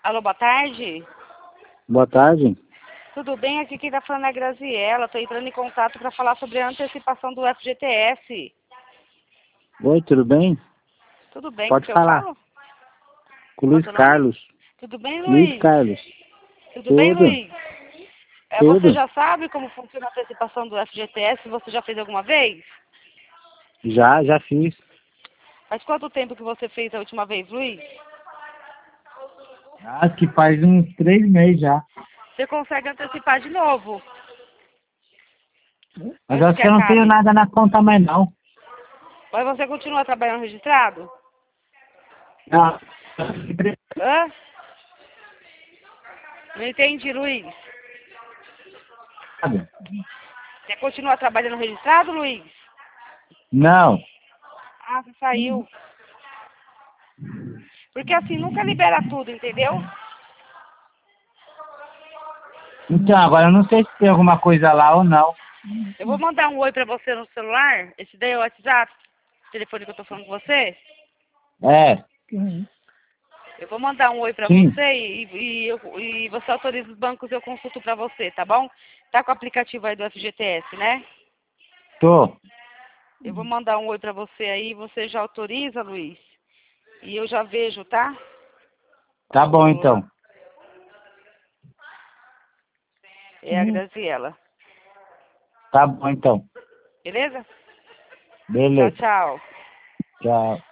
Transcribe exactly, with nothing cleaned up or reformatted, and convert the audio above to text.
Alô, boa tarde. Boa tarde. Tudo bem? Aqui quem tá falando é a Graziela. Tô entrando em contato para falar sobre a antecipação do F G T S. Oi, tudo bem? Tudo bem? Pode Que eu falar. falo? Com o Qual é Luiz seu nome? Carlos. Tudo bem, Luiz Luiz? Carlos. Tudo bem, Tudo, Luiz? É, você tudo. já sabe como funciona a antecipação do F G T S? Você já fez alguma vez? Já, já fiz. Faz quanto tempo que você fez a última vez, Luiz? Acho que faz uns três meses já. Você consegue antecipar de novo? Mas Antes acho que que eu não tenho acabe. nada na conta mais não. Mas você continua trabalhando registrado? Ah, Hã? Não entendi, Luiz. Você continua trabalhando registrado, Luiz? não. Ah, você saiu. Porque assim, nunca libera tudo, entendeu? Então, agora eu não sei se tem alguma coisa lá ou não. Eu vou mandar um oi pra você no celular. Esse daí é o WhatsApp, o telefone que eu tô falando com você. É, Eu vou mandar um oi pra sim. você e, e, eu- e você autoriza os bancos, eu consulto pra você, tá bom? Tá com o aplicativo aí do F G T S, né? Tô. Eu vou mandar um oi pra você aí, você já autoriza, Luiz? E eu já vejo, tá? Tá bom O- então. É a Graziela. Tá bom então. Beleza? Tchau, Beleza. tchau. Tchau.